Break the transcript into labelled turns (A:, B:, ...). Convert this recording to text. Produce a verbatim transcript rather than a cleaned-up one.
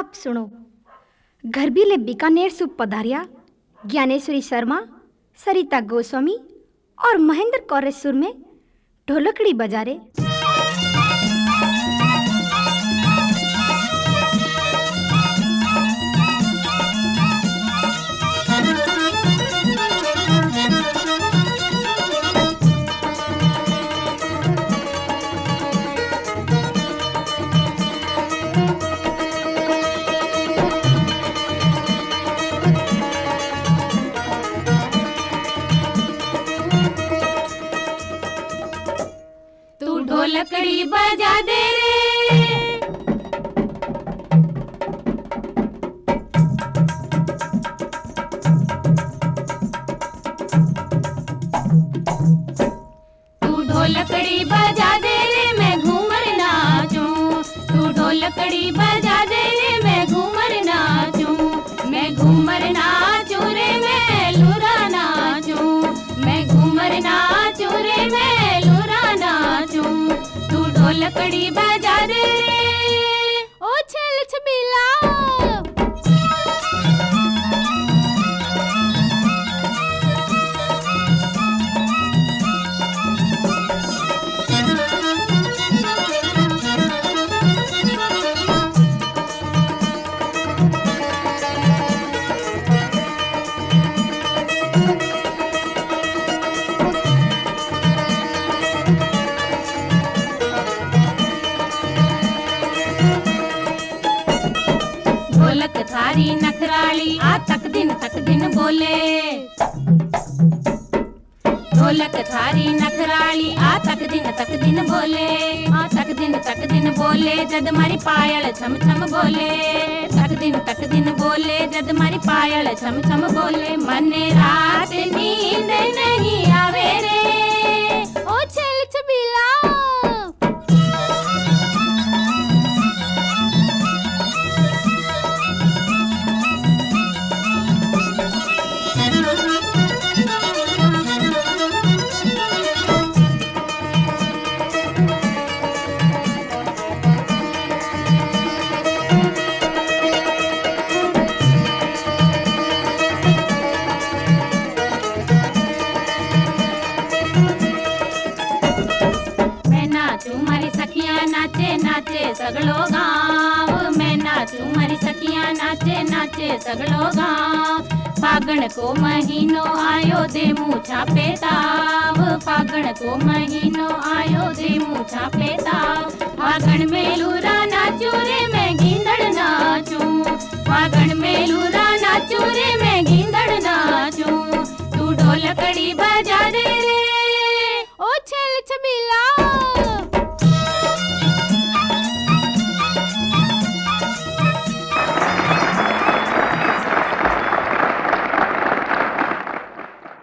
A: आप सुनो। घरबीले बीकानेर से पधारिया ज्ञानेश्वरी शर्मा, सरिता गोस्वामी और महेंद्र कौर सुर में ढोलकड़ी बजा रे।
B: ढोलकड़ी बजा दे रे, तू ढोलकड़ी बजा दे रे, मैं घूमर नाचूं। तू ढोलकड़ी बजा दे रे, मैं घूमर नाचूं। मैं घूमर नाचूं रे, मैं लूरा नाचूं। मैं घूमर नाचूं रे, मैं लूरा नाचूं। तू ढोलकड़ी बजा दे रे, ओ छेल छबीला। ढोलक थारी नखराली आ तक दिन तक दिन बोले। ढोलक थारी नखराली आ तक दिन तक दिन बोले। आ तक दिन तक दिन बोले, जद मारी पायल छम छम बोले। तक दिन तक दिन बोले, जद मारी पायल छम छम बोले। मने रात नींद नहीं आवे रे, ओ छेल छबीला। नाचे नाचे सगलो गाँव, मैं नाचूं मारी सखियाँ नाचे नाचे सगलो गाँव। फागण को महीनो आयो दे मूछा पे ताव। फागण को महीनो आयो दे मूछा पे ताव। फागण में लूरा